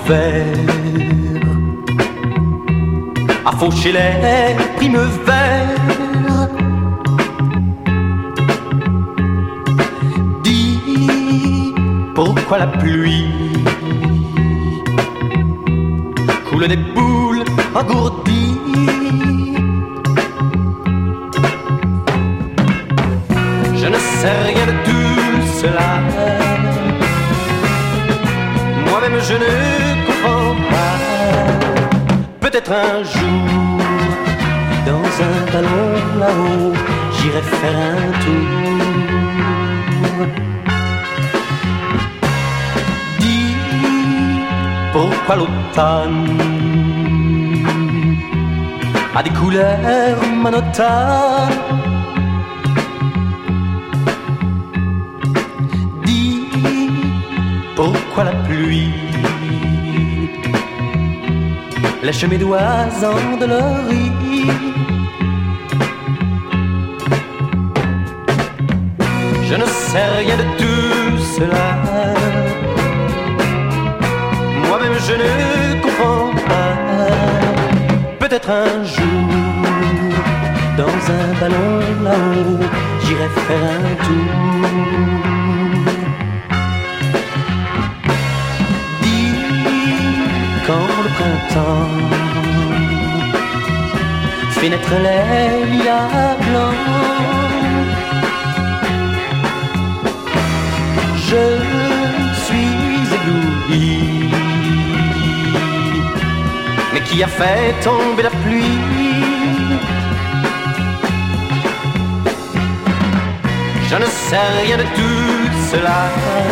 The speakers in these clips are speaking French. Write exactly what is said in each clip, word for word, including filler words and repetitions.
verre, à faucher les primes verts. Dis pourquoi la pluie coule des boules engourdies. Je ne sais rien de tout cela, moi-même je ne comprends pas. Peut-être un jour, dans un ballon là-haut, j'irai faire un tour. Dis pourquoi l'automne a des couleurs monotones. Dis pourquoi la pluie lèche mes doigts endoloris. Je ne sais rien de tout cela, moi-même je ne comprends pas. Peut-être un jour, dans un ballon là-haut, j'irai faire un tour. Dis quand le printemps fait naître les lilas blancs, je suis ébloui. Mais qui a fait tomber la pluie? Je ne sais rien de tout cela,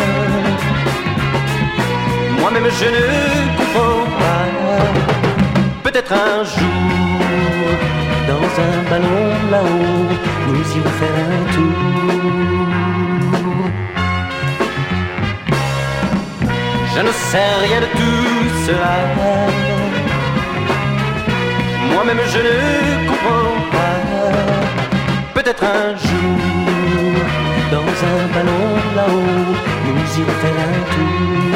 moi-même je ne comprends pas. Peut-être un jour, dans un ballon là-haut, nous irons faire un tour. Je ne sais rien de tout cela, moi-même je ne comprends pas. Peut-être un jour, dans un ballon là-haut, nous irons faire un tour.